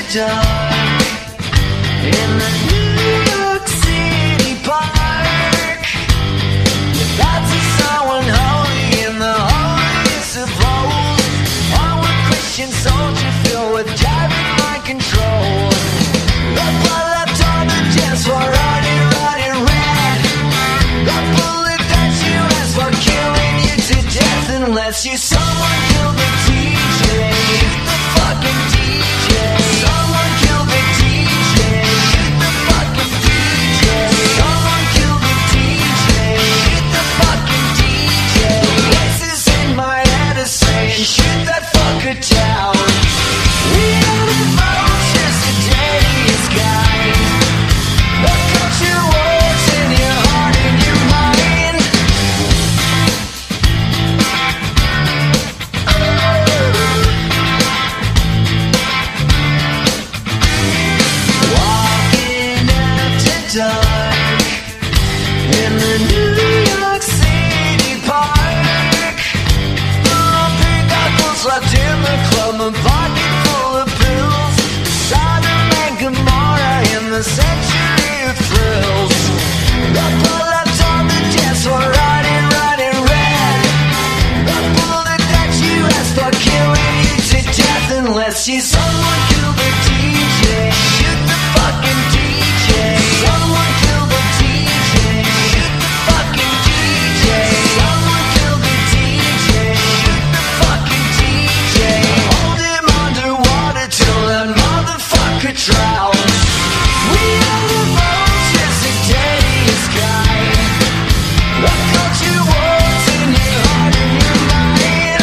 dark in the New York City park. Your thoughts are so unholy in the holiest of holes. Onward Christian soldier filled with driving mind control. The blood left on the dance floor, running, running red. The bullet that you asked for, killing you to death unless you someone killed the DJ. The fucking DJ. Someone killed the DJ. The fucking DJ. Someone killed the DJ. The fucking DJ. Voices in my head are saying, shoot that fucker down. We are the vultures, the dirtiest kind. The culture wars in your heart and your mind. Walking after dark in the New York City park. The pink goggles left in the club, a pocket full of pills. Sodom and Gomorrah in the century of thrills. The blood left on the dance floor, running, running red. The bullet that you asked for, killing you to death unless you someone killed the DJ. Shoot the fucking DJ. Someone kill the DJ. Shoot the fucking DJ. Someone kill the DJ. Shoot the fucking DJ. Hold him underwater till that motherfucker drowns. We are the vultures, the dirtiest kind. The culture wars in your heart and your mind.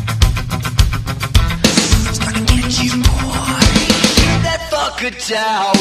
It's gonna get you, boy. Shoot that fucker down.